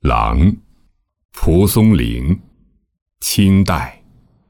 狼，蒲松龄，清代。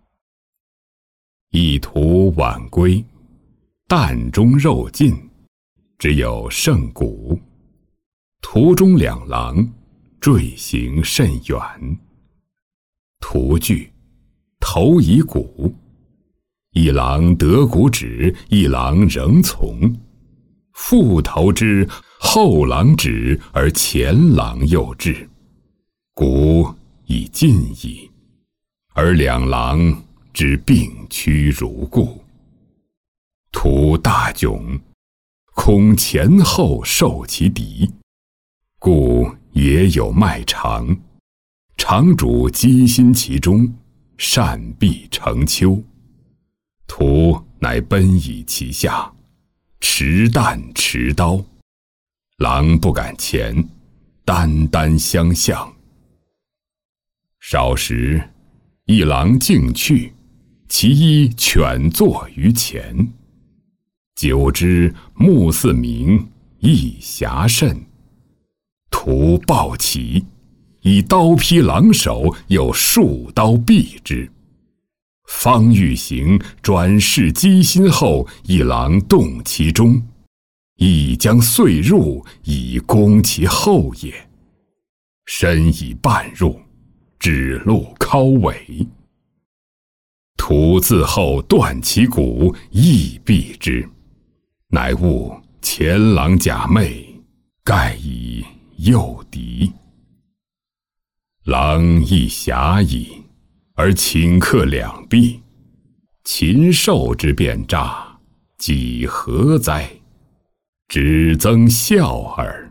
一途晚归，担中肉尽，只有剩骨。途中两狼，坠行甚远。途具，头以骨，一狼得骨止，一狼仍从。复投之，后狼止，而前狼又至，骨已尽矣，而两狼只并驱如故。途大窘，恐前后受其敌，故也有脉长，常主机心其中，善避成丘。途乃奔以其下，持担持刀，狼不敢前，单单相向。少时，一狼径去，其一犬坐于前。久之，目似明，意遐甚。途暴起，以刀劈狼首，又数刀毙之。方欲行，转视机心后，一狼动其中，亦将遂入，以攻其后也。身已半入，指路尻尾。途自后断其骨，亦毙之。乃悟前狼假寐，盖以诱敌。狼亦狭矣，而顷刻两毙，禽兽之变诈，几何哉？只增笑耳。